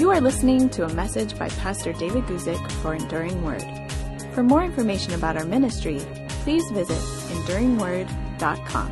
You are listening to a message by Pastor David Guzik for Enduring Word. For more information about our ministry, please visit enduringword.com.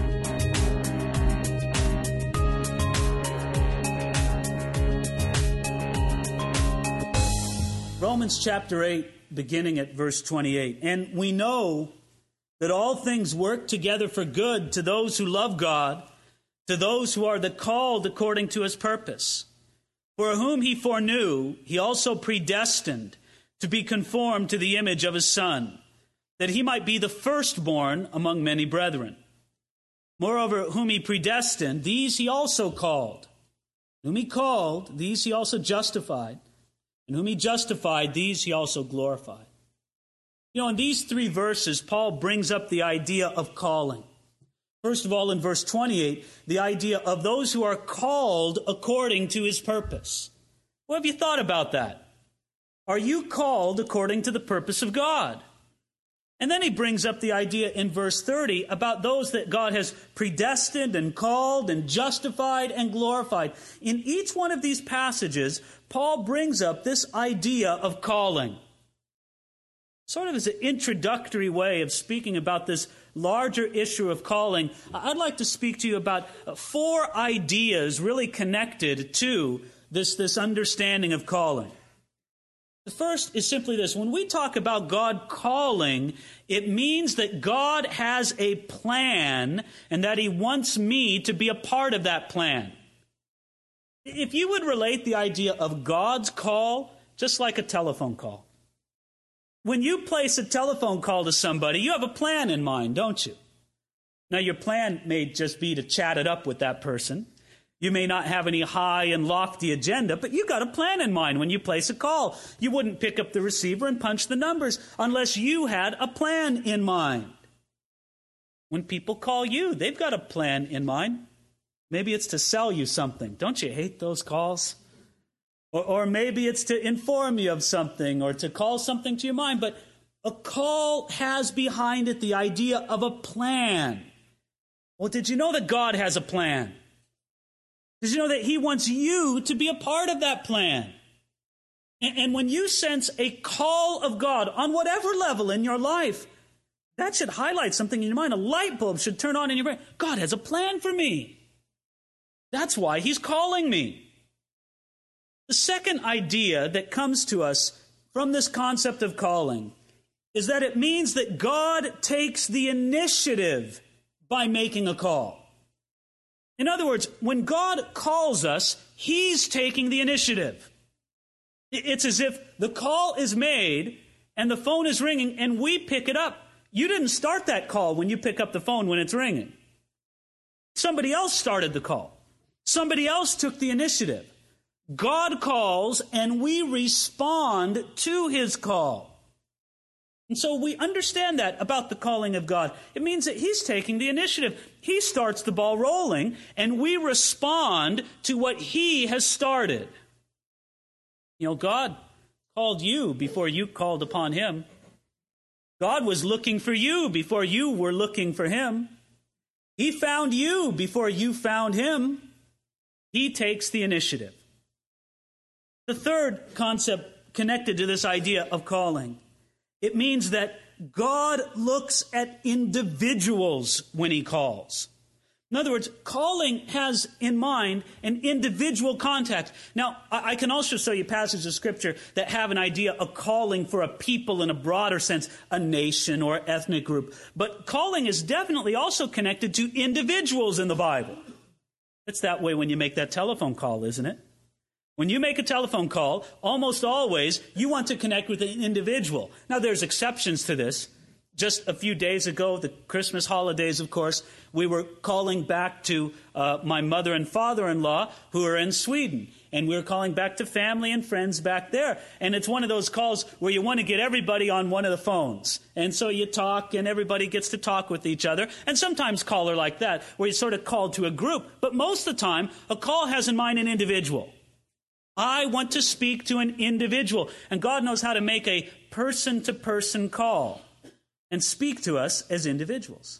Romans chapter 8, beginning at verse 28. And we know that all things work together for good to those who love God, to those who are the called according to his purpose. For whom he foreknew, he also predestined to be conformed to the image of his Son, that he might be the firstborn among many brethren. Moreover, whom he predestined, these he also called. Whom he called, these he also justified. And whom he justified, these he also glorified. You know, in these three verses, Paul brings up the idea of calling. First of all, in verse 28, the idea of those who are called according to his purpose. What have you thought about that? Are you called according to the purpose of God? And then he brings up the idea in verse 30 about those that God has predestined and called and justified and glorified. In each one of these passages, Paul brings up this idea of calling. Sort of as an introductory way of speaking about this larger issue of calling, I'd like to speak to you about four ideas really connected to this understanding of calling. The first is simply this. When we talk about God calling, it means that God has a plan and that he wants me to be a part of that plan. If you would relate the idea of God's call just like a telephone call. When you place a telephone call to somebody, you have a plan in mind, don't you? Now, your plan may just be to chat it up with that person. You may not have any high and lofty agenda, but you got a plan in mind when you place a call. You wouldn't pick up the receiver and punch the numbers unless you had a plan in mind. When people call you, they've got a plan in mind. Maybe it's to sell you something. Don't you hate those calls? Or maybe it's to inform you of something or to call something to your mind. But a call has behind it the idea of a plan. Well, did you know that God has a plan? Did you know that he wants you to be a part of that plan? And when you sense a call of God on whatever level in your life, that should highlight something in your mind. A light bulb should turn on in your brain. God has a plan for me. That's why he's calling me. The second idea that comes to us from this concept of calling is that it means that God takes the initiative by making a call. In other words, when God calls us, he's taking the initiative. It's as if the call is made and the phone is ringing and we pick it up. You didn't start that call when you pick up the phone when it's ringing. Somebody else started the call. Somebody else took the initiative. God calls and we respond to his call. And so we understand that about the calling of God. It means that he's taking the initiative. He starts the ball rolling and we respond to what he has started. You know, God called you before you called upon him. God was looking for you before you were looking for him. He found you before you found him. He takes the initiative. The third concept connected to this idea of calling, it means that God looks at individuals when he calls. In other words, calling has in mind an individual contact. Now, I can also show you passages of Scripture that have an idea of calling for a people in a broader sense, a nation or ethnic group. But calling is definitely also connected to individuals in the Bible. It's that way when you make that telephone call, isn't it? When you make a telephone call, almost always you want to connect with an individual. Now, there's exceptions to this. Just a few days ago, the Christmas holidays, of course, we were calling back to my mother and father-in-law who are in Sweden. And we were calling back to family and friends back there. And it's one of those calls where you want to get everybody on one of the phones. And so you talk and everybody gets to talk with each other. And sometimes call are like that, where you sort of call to a group. But most of the time, a call has in mind an individual. I want to speak to an individual. And God knows how to make a person-to-person call and speak to us as individuals.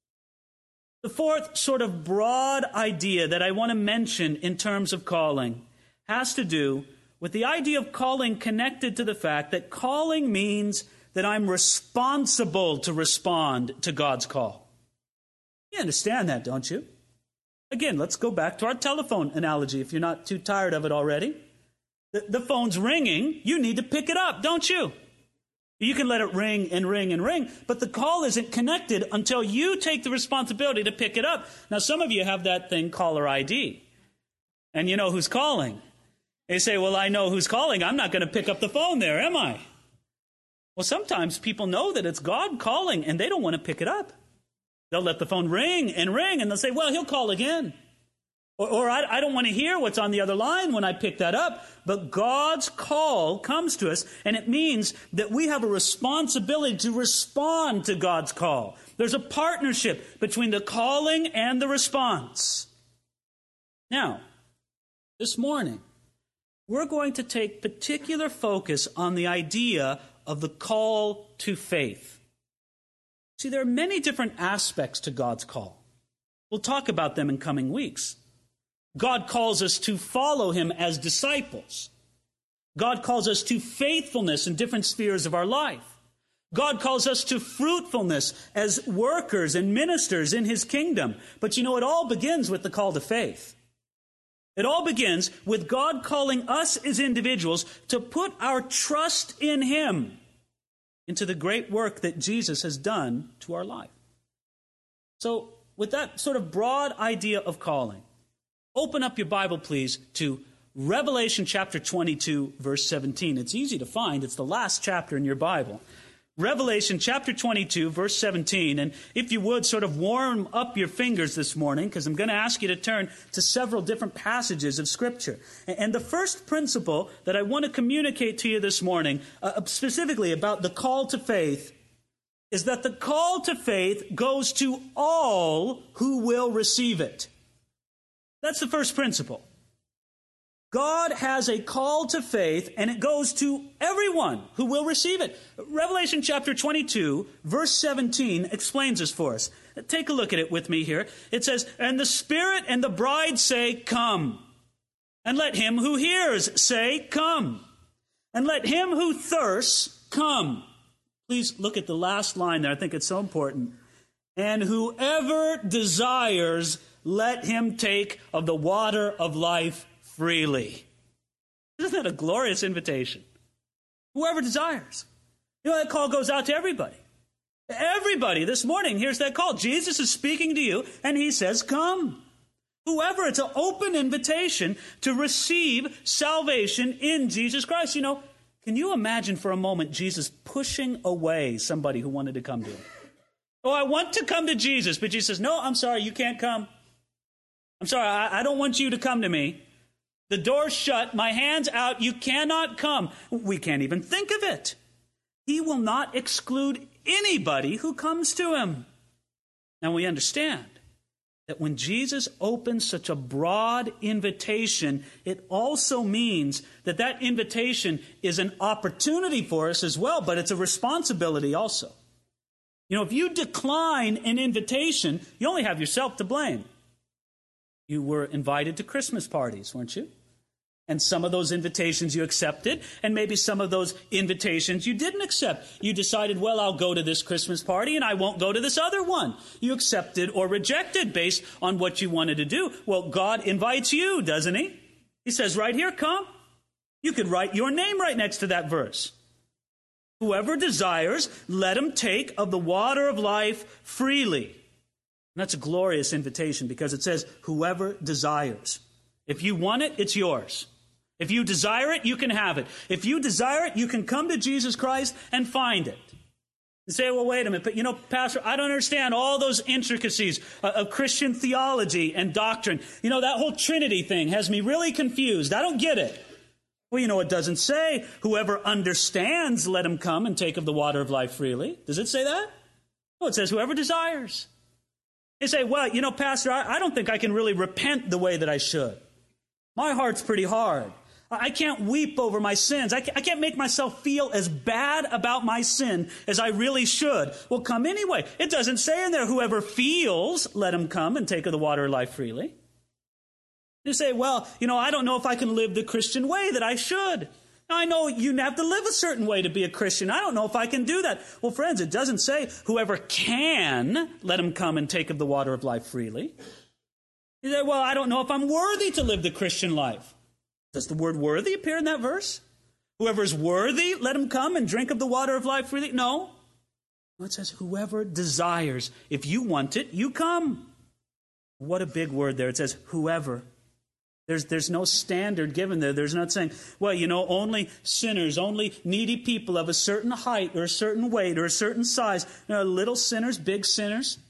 The fourth sort of broad idea that I want to mention in terms of calling has to do with the idea of calling connected to the fact that calling means that I'm responsible to respond to God's call. You understand that, don't you? Again, let's go back to our telephone analogy if you're not too tired of it already. The phone's ringing. You need to pick it up, don't you? You can let it ring and ring and ring, but the call isn't connected until you take the responsibility to pick it up. Now, some of you have that thing, caller ID, and you know who's calling. They say, well, I know who's calling. I'm not going to pick up the phone there, am I? Well, sometimes people know that it's God calling, and they don't want to pick it up. They'll let the phone ring, and they'll say, well, he'll call again. Or I don't want to hear what's on the other line when I pick that up. But God's call comes to us, and it means that we have a responsibility to respond to God's call. There's a partnership between the calling and the response. Now, this morning, we're going to take particular focus on the idea of the call to faith. See, there are many different aspects to God's call. We'll talk about them in coming weeks. God calls us to follow him as disciples. God calls us to faithfulness in different spheres of our life. God calls us to fruitfulness as workers and ministers in his kingdom. But you know, it all begins with the call to faith. It all begins with God calling us as individuals to put our trust in him into the great work that Jesus has done to our life. So, with that sort of broad idea of calling, open up your Bible, please, to Revelation chapter 22, verse 17. It's easy to find. It's the last chapter in your Bible. Revelation chapter 22, verse 17. And if you would, sort of warm up your fingers this morning, because I'm going to ask you to turn to several different passages of Scripture. And the first principle that I want to communicate to you this morning, specifically about the call to faith, is that the call to faith goes to all who will receive it. That's the first principle. God has a call to faith, and it goes to everyone who will receive it. Revelation chapter 22, verse 17 explains this for us. Take a look at it with me here. It says, "And the Spirit and the bride say, 'Come.' And let him who hears say, 'Come.' And let him who thirsts come." Please look at the last line there. I think it's so important. "And whoever desires, let him take of the water of life freely." Isn't that a glorious invitation? Whoever desires. You know, that call goes out to everybody. Everybody this morning hears that call. Jesus is speaking to you, and he says, "Come." Whoever, it's an open invitation to receive salvation in Jesus Christ. You know, can you imagine for a moment Jesus pushing away somebody who wanted to come to him? "Oh, I want to come to Jesus," but Jesus says, "No, I'm sorry, you can't come. I'm sorry, I don't want you to come to me. The door's shut, my hand's out, you cannot come." We can't even think of it. He will not exclude anybody who comes to him. Now we understand that when Jesus opens such a broad invitation, it also means that that invitation is an opportunity for us as well, but it's a responsibility also. You know, if you decline an invitation, you only have yourself to blame. You were invited to Christmas parties, weren't you? And some of those invitations you accepted, and maybe some of those invitations you didn't accept. You decided, well, I'll go to this Christmas party and I won't go to this other one. You accepted or rejected based on what you wanted to do. Well, God invites you, doesn't he? He says right here, "Come." You could write your name right next to that verse. "Whoever desires, let him take of the water of life freely." And that's a glorious invitation because it says, whoever desires. If you want it, it's yours. If you desire it, you can have it. If you desire it, you can come to Jesus Christ and find it. You say, well, wait a minute, but you know, Pastor, I don't understand all those intricacies of Christian theology and doctrine. You know, that whole Trinity thing has me really confused. I don't get it. Well, you know, it doesn't say, whoever understands, let him come and take of the water of life freely. Does it say that? No, it says whoever desires. You say, well, you know, Pastor, I don't think I can really repent the way that I should. My heart's pretty hard. I can't weep over my sins. I can't make myself feel as bad about my sin as I really should. Well, come anyway. It doesn't say in there, whoever feels, let him come and take of the water of life freely. You say, well, I don't know if I can live the Christian way that I should. I know you have to live a certain way to be a Christian. I don't know if I can do that. Well, friends, it doesn't say whoever can, let him come and take of the water of life freely. You say, well, I don't know if I'm worthy to live the Christian life. Does the word worthy appear in that verse? Whoever is worthy, let him come and drink of the water of life freely? No. It says whoever desires. If you want it, you come. What a big word there. It says whoever. There's no standard given there. There's not saying, well, only sinners, only needy people of a certain height or a certain weight or a certain size. Little sinners, big sinners,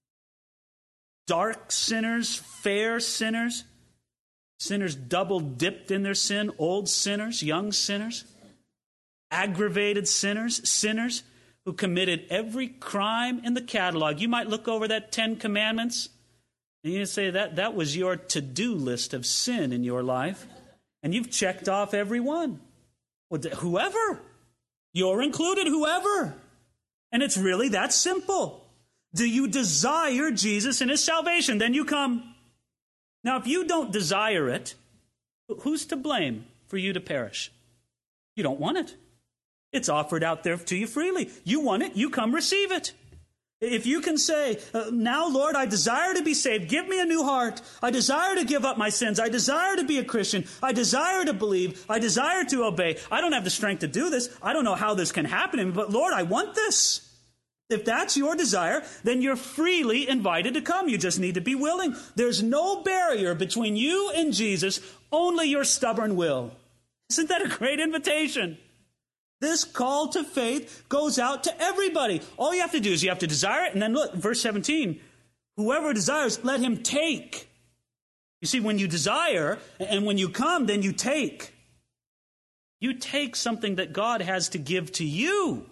dark sinners, fair sinners, sinners double dipped in their sin, old sinners, young sinners, aggravated sinners, sinners who committed every crime in the catalog. You might look over that 10 Commandments, and you say that was your to-do list of sin in your life, and you've checked off every one. Well, whoever. You're included, whoever. And it's really that simple. Do you desire Jesus and his salvation? Then you come. Now, if you don't desire it, who's to blame for you to perish? You don't want it. It's offered out there to you freely. You want it, you come receive it. If you can say, now, Lord, I desire to be saved. Give me a new heart. I desire to give up my sins. I desire to be a Christian. I desire to believe. I desire to obey. I don't have the strength to do this. I don't know how this can happen to me, but Lord, I want this. If that's your desire, then you're freely invited to come. You just need to be willing. There's no barrier between you and Jesus, only your stubborn will. Isn't that a great invitation? This call to faith goes out to everybody. All you have to do is you have to desire it. And then look, verse 17, whoever desires, let him take. You see, when you desire and when you come, then you take. You take something that God has to give to you.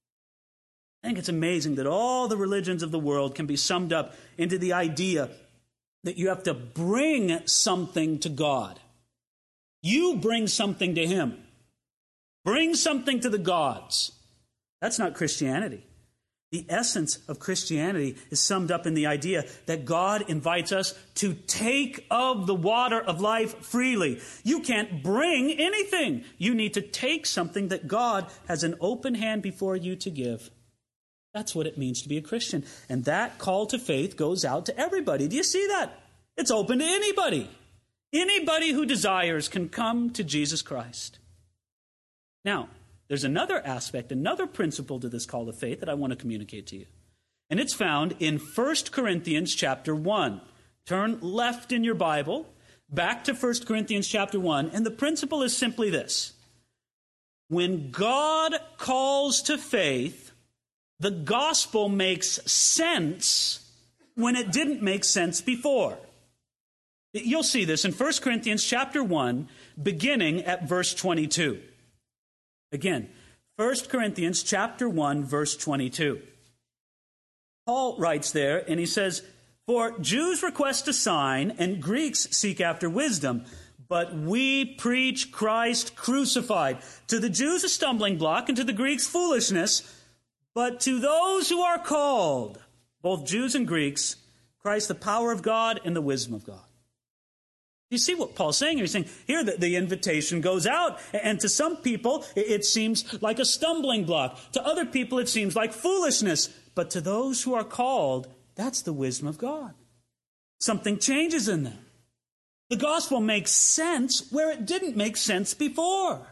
I think it's amazing that all the religions of the world can be summed up into the idea that you have to bring something to God. You bring something to him. Bring something to the gods. That's not Christianity. The essence of Christianity is summed up in the idea that God invites us to take of the water of life freely. You can't bring anything. You need to take something that God has an open hand before you to give. That's what it means to be a Christian. And that call to faith goes out to everybody. Do you see that? It's open to anybody. Anybody who desires can come to Jesus Christ. Now, there's another aspect, another principle to this call to faith that I want to communicate to you. And it's found in 1 Corinthians chapter 1. Turn left in your Bible, back to 1 Corinthians chapter 1, and the principle is simply this. When God calls to faith, the gospel makes sense when it didn't make sense before. You'll see this in 1 Corinthians chapter 1, beginning at verse 22. Again, 1 Corinthians chapter 1, verse 22. Paul writes there, and he says, for Jews request a sign, and Greeks seek after wisdom, but we preach Christ crucified. To the Jews a stumbling block, and to the Greeks foolishness, but to those who are called, both Jews and Greeks, Christ the power of God and the wisdom of God. You see what Paul's saying here? He's saying here that the invitation goes out, and to some people it seems like a stumbling block. To other people it seems like foolishness. But to those who are called, that's the wisdom of God. Something changes in them. The gospel makes sense where it didn't make sense before.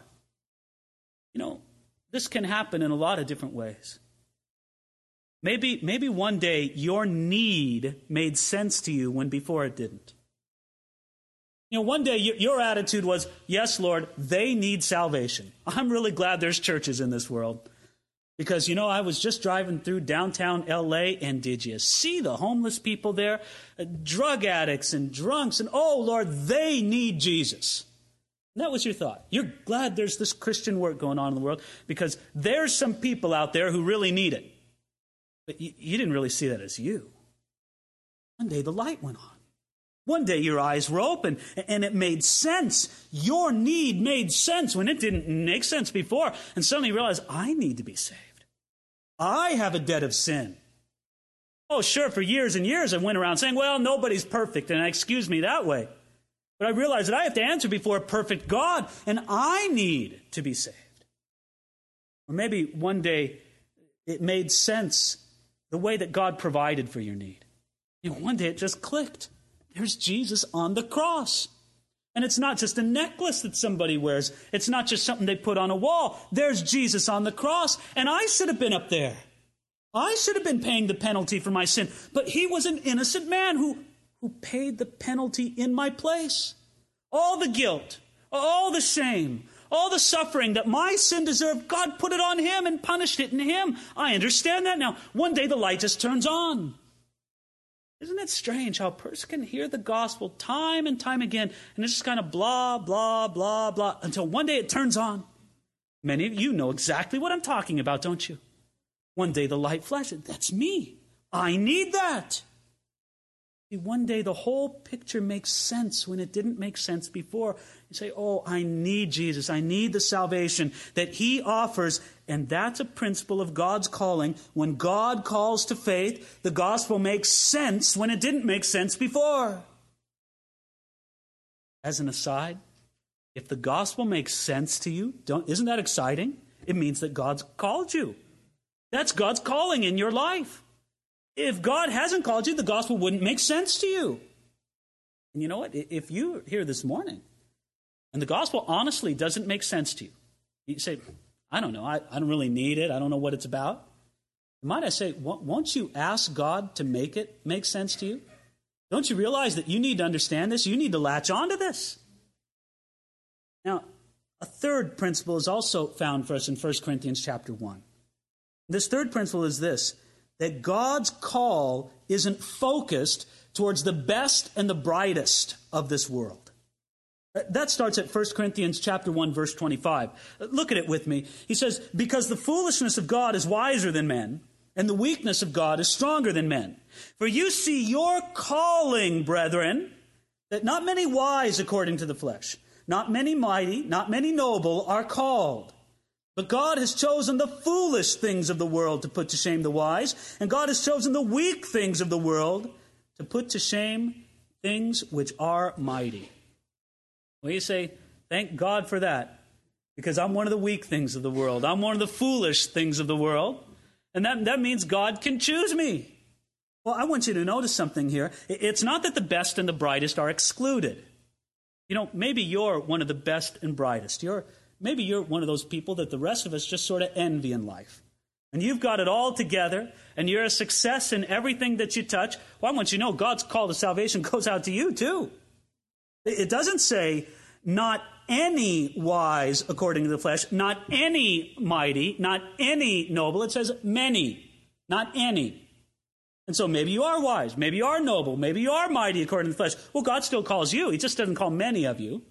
This can happen in a lot of different ways. Maybe one day your need made sense to you when before it didn't. One day your attitude was, yes, Lord, they need salvation. I'm really glad there's churches in this world. Because, I was just driving through downtown L.A., and did you see the homeless people there? Drug addicts and drunks, and oh, Lord, they need Jesus. And that was your thought. You're glad there's this Christian work going on in the world because there's some people out there who really need it. But you didn't really see that as you. One day the light went on. One day your eyes were open, and it made sense. Your need made sense when it didn't make sense before. And suddenly you realize, I need to be saved. I have a debt of sin. Oh, sure, for years and years I went around saying, well, nobody's perfect, and excuse me that way. But I realize that I have to answer before a perfect God, and I need to be saved. Or maybe one day it made sense the way that God provided for your need. One day it just clicked. There's Jesus on the cross. And it's not just a necklace that somebody wears. It's not just something they put on a wall. There's Jesus on the cross. And I should have been up there. I should have been paying the penalty for my sin. But he was an innocent man who paid the penalty in my place. All the guilt, all the shame, all the suffering that my sin deserved, God put it on him and punished it in him. I understand that now. One day the light just turns on. Isn't it strange how a person can hear the gospel time and time again, and it's just kind of blah, blah, blah, blah, until one day it turns on. Many of you know exactly what I'm talking about, don't you? One day the light flashes. That's me. I need that. See, one day the whole picture makes sense when it didn't make sense before. You say, oh, I need Jesus. I need the salvation that he offers. And that's a principle of God's calling. When God calls to faith, the gospel makes sense when it didn't make sense before. As an aside, if the gospel makes sense to you, isn't that exciting? It means that God's called you. That's God's calling in your life. If God hasn't called you, the gospel wouldn't make sense to you. And you know what? If you're here this morning and the gospel honestly doesn't make sense to you, you say, I don't know, I don't really need it. I don't know what it's about. Might I say, won't you ask God to make it make sense to you? Don't you realize that you need to understand this? You need to latch on to this. Now, a third principle is also found for us in 1 Corinthians chapter 1. This third principle is this, that God's call isn't focused towards the best and the brightest of this world. That starts at 1 Corinthians chapter 1, verse 25. Look at it with me. He says, because the foolishness of God is wiser than men, and the weakness of God is stronger than men. For you see your calling, brethren, that not many wise according to the flesh, not many mighty, not many noble are called. But God has chosen the foolish things of the world to put to shame the wise, and God has chosen the weak things of the world to put to shame things which are mighty. Well, you say, thank God for that, because I'm one of the weak things of the world. I'm one of the foolish things of the world, and that means God can choose me. Well, I want you to notice something here. It's not that the best and the brightest are excluded. You know, maybe you're one of the best and brightest. Maybe you're one of those people that the rest of us just sort of envy in life. And you've got it all together, and you're a success in everything that you touch. Well, I want you to know God's call to salvation goes out to you too. It doesn't say not any wise according to the flesh, not any mighty, not any noble. It says many, not any. And so maybe you are wise, maybe you are noble, maybe you are mighty according to the flesh. Well, God still calls you. He just doesn't call many of you.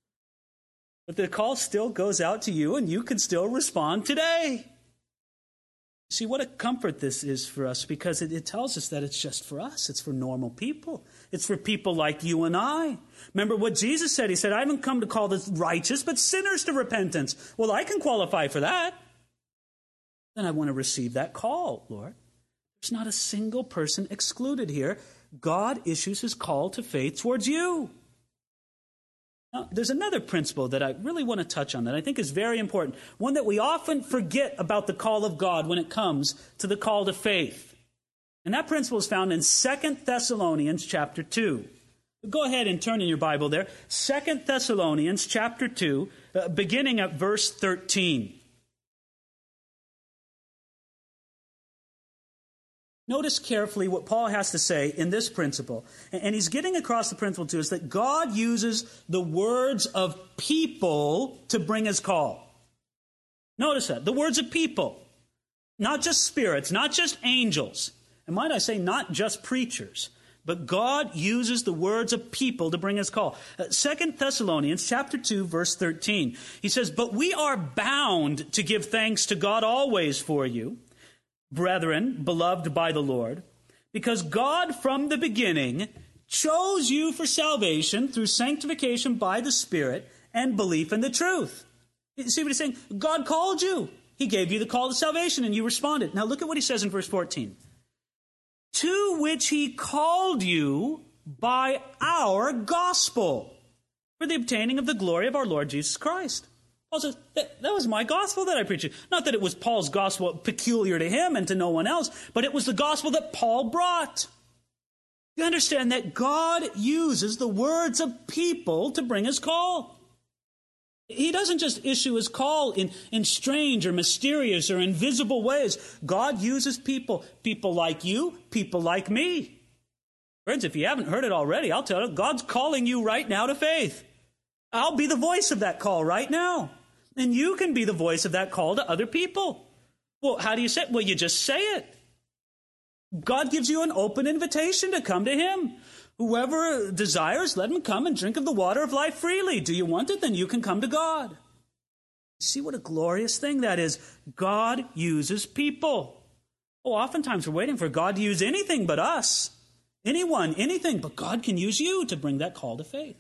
But the call still goes out to you, and you can still respond today. See, what a comfort this is for us, because it tells us that it's just for us. It's for normal people. It's for people like you and I. Remember what Jesus said? He said, I haven't come to call the righteous, but sinners to repentance. Well, I can qualify for that. Then I want to receive that call, Lord. There's not a single person excluded here. God issues his call to faith towards you. Now, there's another principle that I really want to touch on that I think is very important, one that we often forget about the call of God when it comes to the call to faith. And that principle is found in 2 Thessalonians chapter 2. Go ahead and turn in your Bible there. 2 Thessalonians chapter 2, beginning at verse 13. Notice carefully what Paul has to say in this principle. And he's getting across the principle to us that God uses the words of people to bring his call. Notice that. The words of people. Not just spirits, not just angels. And might I say, not just preachers. But God uses the words of people to bring his call. 2 Thessalonians chapter 2, verse 13. He says, but we are bound to give thanks to God always for you, brethren, beloved by the Lord, because God from the beginning chose you for salvation through sanctification by the Spirit and belief in the truth. You see what he's saying? God called you. He gave you the call to salvation and you responded. Now look at what he says in verse 14. To which he called you by our gospel. for the obtaining of the glory of our Lord Jesus Christ. Paul says, that was my gospel that I preached. Not that it was Paul's gospel peculiar to him and to no one else, but it was the gospel that Paul brought. You understand that God uses the words of people to bring his call. He doesn't just issue his call in strange or mysterious or invisible ways. God uses people like you, people like me. Friends, if you haven't heard it already, I'll tell you, God's calling you right now to faith. I'll be the voice of that call right now. And you can be the voice of that call to other people. Well, how do you say it? Well, you just say it. God gives you an open invitation to come to him. Whoever desires, let him come and drink of the water of life freely. Do you want it? Then you can come to God. See what a glorious thing that is. God uses people. Oh, oftentimes we're waiting for God to use anything but us. Anyone, anything, but God can use you to bring that call to faith.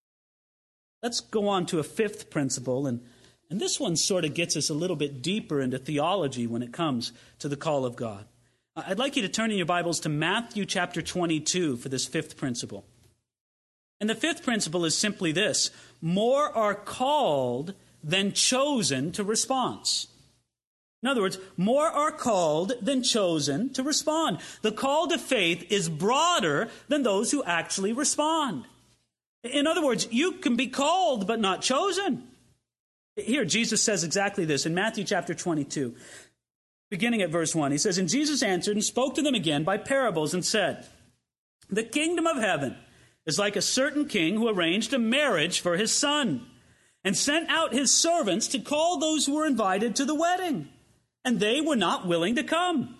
Let's go on to a fifth principle, and this one sort of gets us a little bit deeper into theology when it comes to the call of God. I'd like you to turn in your Bibles to Matthew chapter 22 for this fifth principle. And the fifth principle is simply this: more are called than chosen to response. In other words, more are called than chosen to respond. The call to faith is broader than those who actually respond. In other words, you can be called but not chosen. Here, Jesus says exactly this in Matthew chapter 22, beginning at verse 1. He says, "And Jesus answered and spoke to them again by parables and said, 'The kingdom of heaven is like a certain king who arranged a marriage for his son and sent out his servants to call those who were invited to the wedding. And they were not willing to come.'"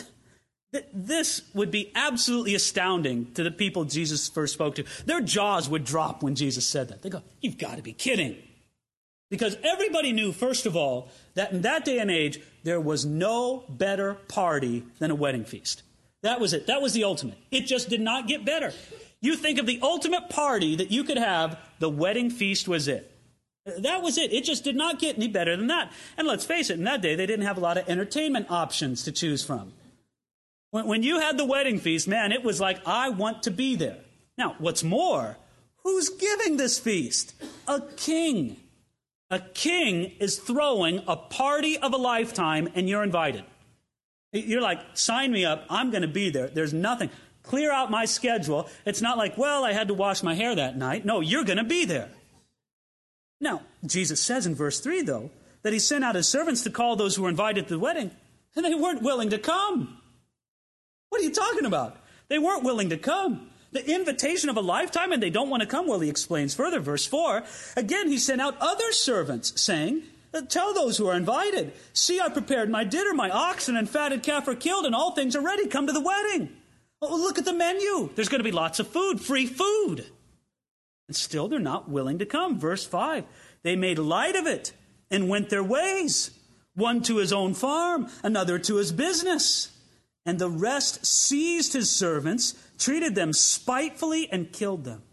This would be absolutely astounding to the people Jesus first spoke to. Their jaws would drop when Jesus said that. They go, "You've got to be kidding." Because everybody knew, first of all, that in that day and age, there was no better party than a wedding feast. That was it. That was the ultimate. It just did not get better. You think of the ultimate party that you could have, the wedding feast was it. That was it. It just did not get any better than that. And let's face it, in that day, they didn't have a lot of entertainment options to choose from. When you had the wedding feast, man, it was like, I want to be there. Now, what's more, who's giving this feast? A king. A king is throwing a party of a lifetime, and you're invited. You're like, sign me up. I'm going to be there. There's nothing. Clear out my schedule. It's not like, well, I had to wash my hair that night. No, you're going to be there. Now, Jesus says in verse 3, though, that he sent out his servants to call those who were invited to the wedding, and they weren't willing to come. What are you talking about? They weren't willing to come. The invitation of a lifetime, and they don't want to come. Well, he explains further, verse 4. Again, he sent out other servants, saying, "Tell those who are invited, see, I prepared my dinner, my oxen and fatted calf are killed, and all things are ready. Come to the wedding." Oh, look at the menu. There's going to be lots of food, free food. And still they're not willing to come. Verse 5. They made light of it and went their ways, one to his own farm, another to his business. And the rest seized his servants, treated them spitefully, and killed them.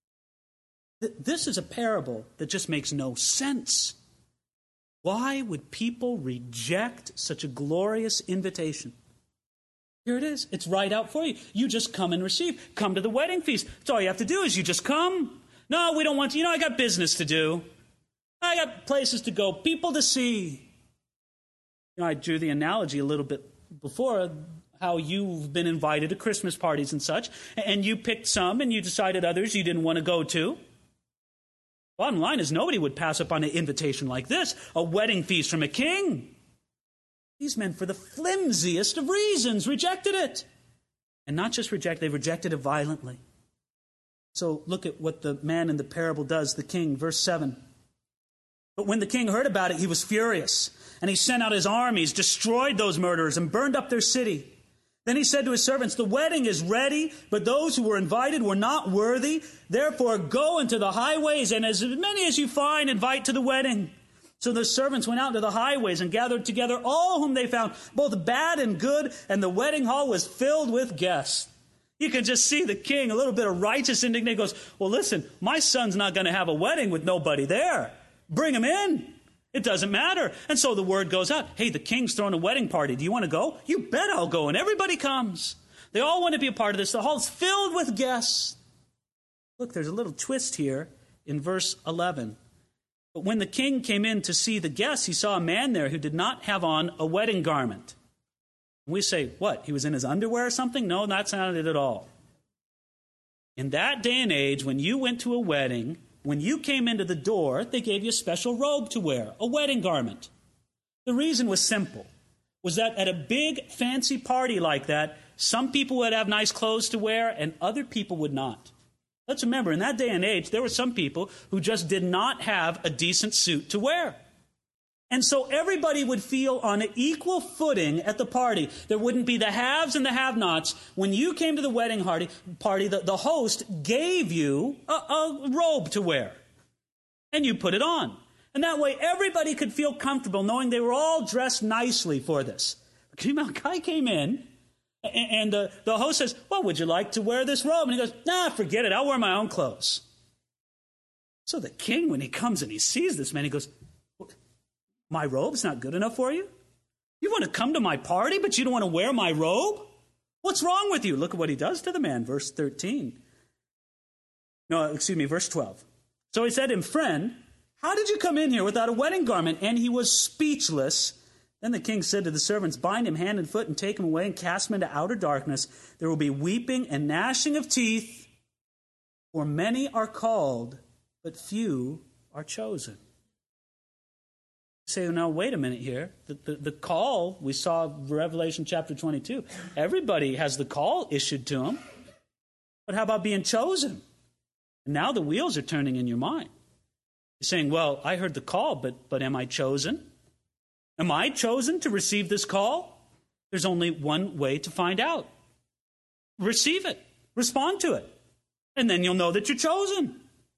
This is a parable that just makes no sense. Why would people reject such a glorious invitation? Here it is. It's right out for you. You just come and receive. Come to the wedding feast. That's all you have to do is you just come. No, we don't want to. I got business to do. I got places to go, people to see. I drew the analogy a little bit before, how you've been invited to Christmas parties and such, and you picked some and you decided others you didn't want to go to. Bottom line is nobody would pass up on an invitation like this, a wedding feast from a king. These men, for the flimsiest of reasons, rejected it. And not just rejected, they rejected it violently. So look at what the man in the parable does, the king, verse 7. But when the king heard about it, he was furious, and he sent out his armies, destroyed those murderers, and burned up their city. Then he said to his servants, "The wedding is ready, but those who were invited were not worthy. Therefore go into the highways, and as many as you find, invite to the wedding." So the servants went out to the highways and gathered together all whom they found, both bad and good, and the wedding hall was filled with guests. You can just see the king, a little bit of righteous indignation, goes, "Well, listen, my son's not going to have a wedding with nobody there. Bring him in. It doesn't matter." And so the word goes out. Hey, the king's throwing a wedding party. Do you want to go? You bet I'll go. And everybody comes. They all want to be a part of this. The hall's filled with guests. Look, there's a little twist here. in verse 11. But when the king came in to see the guests, he saw a man there who did not have on a wedding garment. We say, what, he was in his underwear or something? No, that's not it at all. In that day and age, when you went to a wedding, when you came into the door, they gave you a special robe to wear, a wedding garment. The reason was simple, was that at a big fancy party like that, some people would have nice clothes to wear and other people would not. Let's remember, in that day and age, there were some people who just did not have a decent suit to wear. And so everybody would feel on an equal footing at the party. There wouldn't be the haves and the have-nots. When you came to the wedding party, the host gave you a robe to wear. And you put it on. And that way everybody could feel comfortable knowing they were all dressed nicely for this. A guy came in, and the host says, well, would you like to wear this robe? And he goes, nah, forget it. I'll wear my own clothes. So the king, when he comes and he sees this man, he goes, my robe's not good enough for you? You want to come to my party, but you don't want to wear my robe? What's wrong with you? Look at what he does to the man, verse 13. Verse 12. So he said to him, friend, how did you come in here without a wedding garment? And he was speechless. Then the king said to the servants, bind him hand and foot and take him away and cast him into outer darkness. There will be weeping and gnashing of teeth, for many are called, but few are chosen. You say, now wait a minute here. The call, we saw Revelation chapter 22. Everybody has the call issued to them. But how about being chosen? And now the wheels are turning in your mind. You're saying, well, I heard the call, but am I chosen? Am I chosen to receive this call? There's only one way to find out. Receive it. Respond to it. And then you'll know that you're chosen.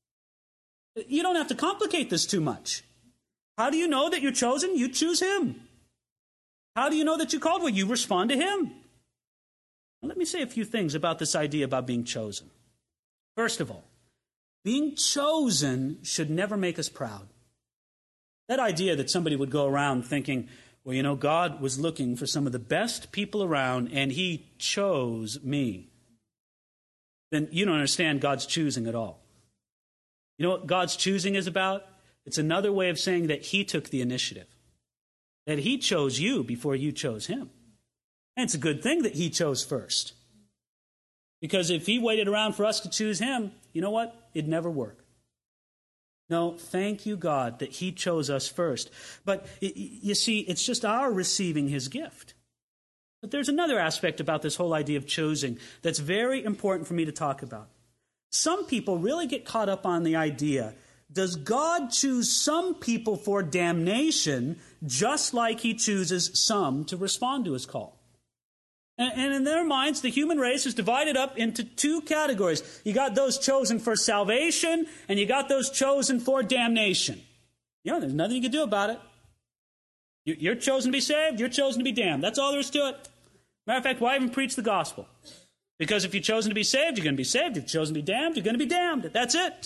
You don't have to complicate this too much. How do you know that you're chosen? You choose him. How do you know that you're called? Well, you respond to him. Now, let me say a few things about this idea about being chosen. First of all, being chosen should never make us proud. That idea that somebody would go around thinking, well, God was looking for some of the best people around and he chose me. Then you don't understand God's choosing at all. You know what God's choosing is about? It's another way of saying that he took the initiative. That he chose you before you chose him. And it's a good thing that he chose first. Because if he waited around for us to choose him, you know what? It'd never work. No, thank you, God, that he chose us first. But you see, it's just our receiving his gift. But there's another aspect about this whole idea of choosing that's very important for me to talk about. Some people really get caught up on the idea, does God choose some people for damnation just like he chooses some to respond to his call? And in their minds, the human race is divided up into two categories. You got those chosen for salvation, and you got those chosen for damnation. There's nothing you can do about it. You're chosen to be saved, you're chosen to be damned. That's all there is to it. Matter of fact, why even preach the gospel? Because if you're chosen to be saved, you're going to be saved. If you're chosen to be damned, you're going to be damned. That's it.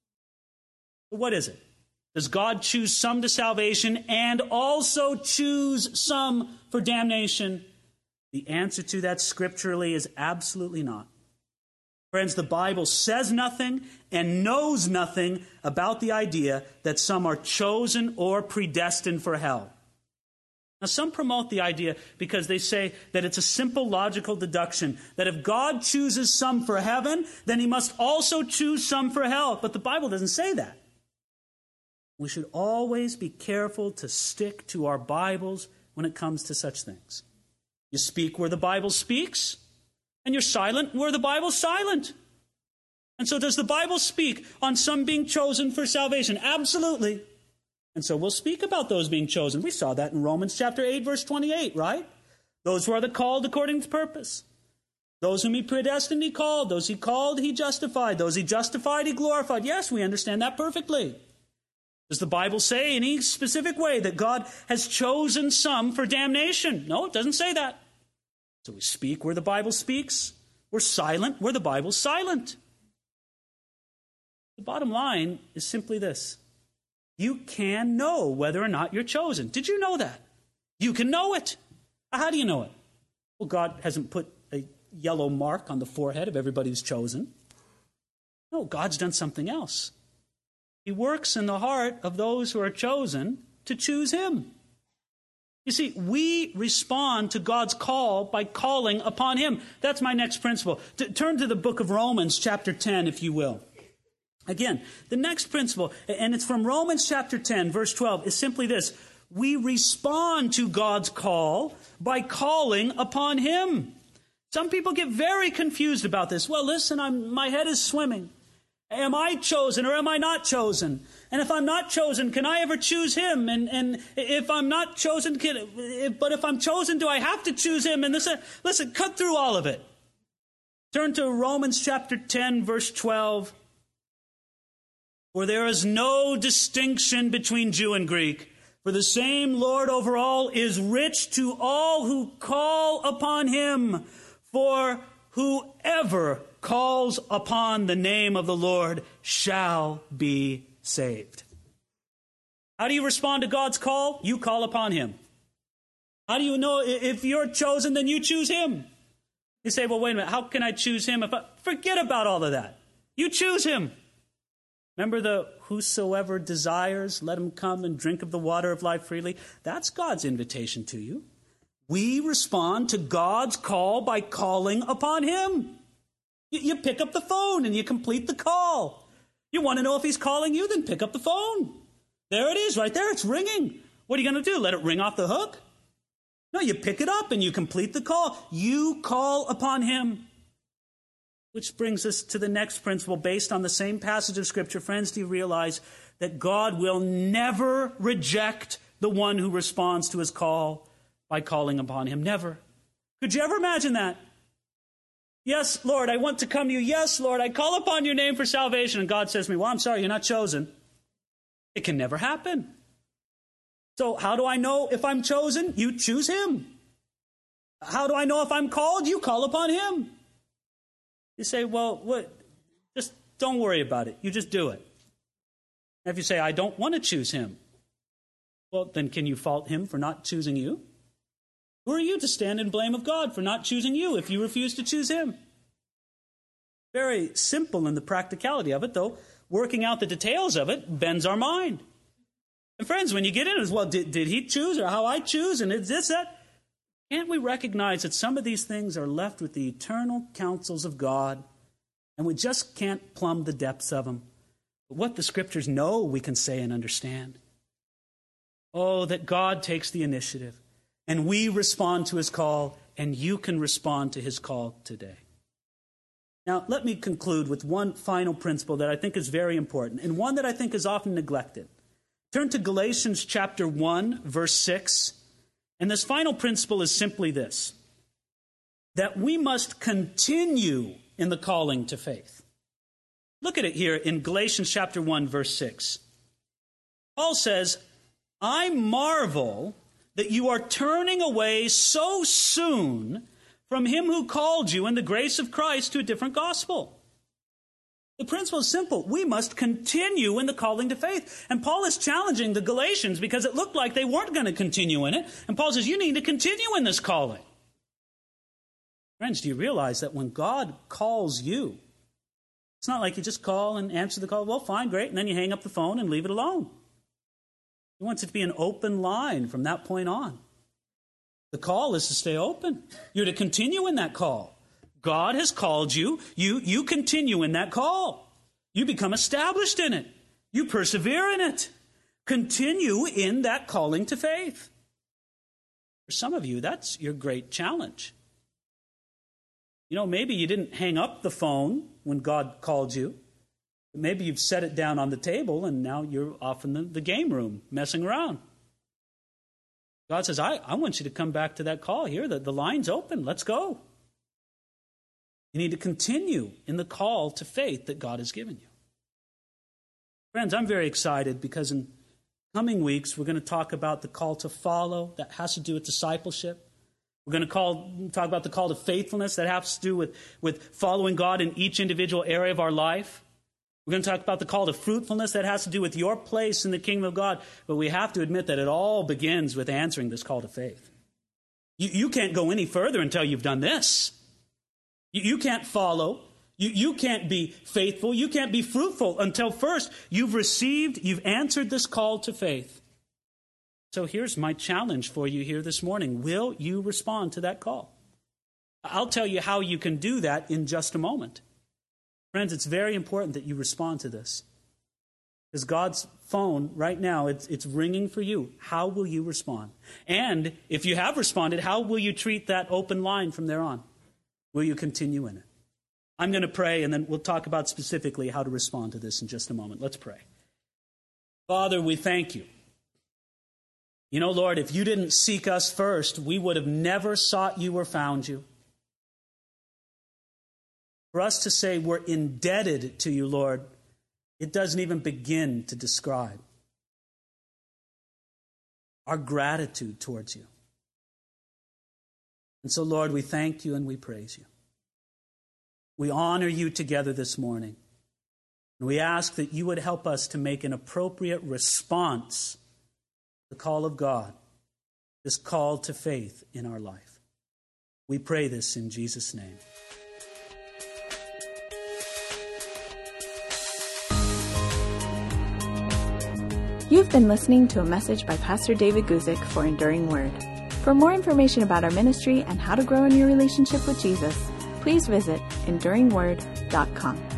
But what is it? Does God choose some to salvation and also choose some for damnation? The answer to that scripturally is absolutely not. Friends, the Bible says nothing and knows nothing about the idea that some are chosen or predestined for hell. Now, some promote the idea because they say that it's a simple logical deduction, that if God chooses some for heaven, then he must also choose some for hell. But the Bible doesn't say that. We should always be careful to stick to our Bibles when it comes to such things. You speak where the Bible speaks, and you're silent where the Bible's silent. And so does the Bible speak on some being chosen for salvation? Absolutely. And so we'll speak about those being chosen. We saw that in Romans chapter 8, verse 28, right? Those who are the called according to purpose. Those whom he predestined, he called. Those he called, he justified. Those he justified, he glorified. Yes, we understand that perfectly. Does the Bible say in any specific way that God has chosen some for damnation? No, it doesn't say that. So we speak where the Bible speaks. We're silent where the Bible's silent. The bottom line is simply this. You can know whether or not you're chosen. Did you know that? You can know it. How do you know it? Well, God hasn't put a yellow mark on the forehead of everybody who's chosen. No, God's done something else. He works in the heart of those who are chosen to choose him. You see, we respond to God's call by calling upon him. That's my next principle. Turn to the book of Romans, chapter 10, if you will. Again, the next principle, and it's from Romans chapter 10, verse 12, is simply this. We respond to God's call by calling upon him. Some people get very confused about this. Well, listen, my head is swimming. Am I chosen or am I not chosen? And if I'm not chosen, can I ever choose him? And if I'm not chosen, but if I'm chosen, do I have to choose him? And listen, cut through all of it. Turn to Romans chapter 10, verse 12. For there is no distinction between Jew and Greek, for the same Lord over all is rich to all who call upon him. For whoever calls upon the name of the Lord shall be saved. How do you respond to God's call? You call upon him. How do you know if you're chosen, then you choose him? You say, well, wait a minute, how can I choose him? Forget about all of that. You choose him. Remember the whosoever desires, let him come and drink of the water of life freely. That's God's invitation to you. We respond to God's call by calling upon him. You pick up the phone and you complete the call. You want to know if he's calling you? Then pick up the phone. There it is, right there. It's ringing. What are you going to do? Let it ring off the hook? No, you pick it up and you complete the call. You call upon him. Which brings us to the next principle based on the same passage of Scripture. Friends, do you realize that God will never reject the one who responds to his call by calling upon him? Never. Could you ever imagine that? Yes, Lord, I want to come to you. Yes, Lord, I call upon your name for salvation. And God says to me, well, I'm sorry, you're not chosen. It can never happen. So how do I know if I'm chosen? You choose him. How do I know if I'm called? You call upon him. You say, well, what? Just don't worry about it. You just do it. And if you say, I don't want to choose him, well, then can you fault him for not choosing you? Who are you to stand in blame of God for not choosing you if you refuse to choose him? Very simple in the practicality of it, though. Working out the details of it bends our mind. And friends, when you get in it, well, did he choose or how I choose? And it's this, that. Can't we recognize that some of these things are left with the eternal counsels of God, and we just can't plumb the depths of them? But what the Scriptures know, we can say and understand. Oh, that God takes the initiative, and we respond to his call, and you can respond to his call today. Now, let me conclude with one final principle that I think is very important, and one that I think is often neglected. Turn to Galatians chapter 1, verse 6. And this final principle is simply this, that we must continue in the calling to faith. Look at it here in Galatians chapter 1, verse 6. Paul says, I marvel that you are turning away so soon from him who called you in the grace of Christ to a different gospel. The principle is simple. We must continue in the calling to faith. And Paul is challenging the Galatians because it looked like they weren't going to continue in it. And Paul says, you need to continue in this calling. Friends, do you realize that when God calls you, it's not like you just call and answer the call, well, fine, great, and then you hang up the phone and leave it alone. He wants it to be an open line from that point on. The call is to stay open. You're to continue in that call. God has called you. You continue in that call. You become established in it. You persevere in it. Continue in that calling to faith. For some of you, that's your great challenge. You know, maybe you didn't hang up the phone when God called you. Maybe you've set it down on the table and now you're off in the game room messing around. God says, I want you to come back to that call here. The line's open. Let's go. You need to continue in the call to faith that God has given you. Friends, I'm very excited because in coming weeks, we're going to talk about the call to follow. That has to do with discipleship. We're going to talk about the call to faithfulness. That has to do with following God in each individual area of our life. We're going to talk about the call to fruitfulness. That has to do with your place in the kingdom of God. But we have to admit that it all begins with answering this call to faith. You can't go any further until you've done this. You can't follow. You can't be faithful, you can't be fruitful until first you've answered this call to faith. So here's my challenge for you here this morning. Will you respond to that call? I'll tell you how you can do that in just a moment. Friends, it's very important that you respond to this. Because God's phone right now, it's ringing for you. How will you respond? And if you have responded, how will you treat that open line from there on? Will you continue in it? I'm going to pray, and then we'll talk about specifically how to respond to this in just a moment. Let's pray. Father, we thank you. You know, Lord, if you didn't seek us first, we would have never sought you or found you. For us to say we're indebted to you, Lord, it doesn't even begin to describe our gratitude towards you. And so, Lord, we thank you and we praise you. We honor you together this morning. And we ask that you would help us to make an appropriate response to the call of God, this call to faith in our life. We pray this in Jesus' name. You've been listening to a message by Pastor David Guzik for Enduring Word. For more information about our ministry and how to grow in your relationship with Jesus, please visit enduringword.com.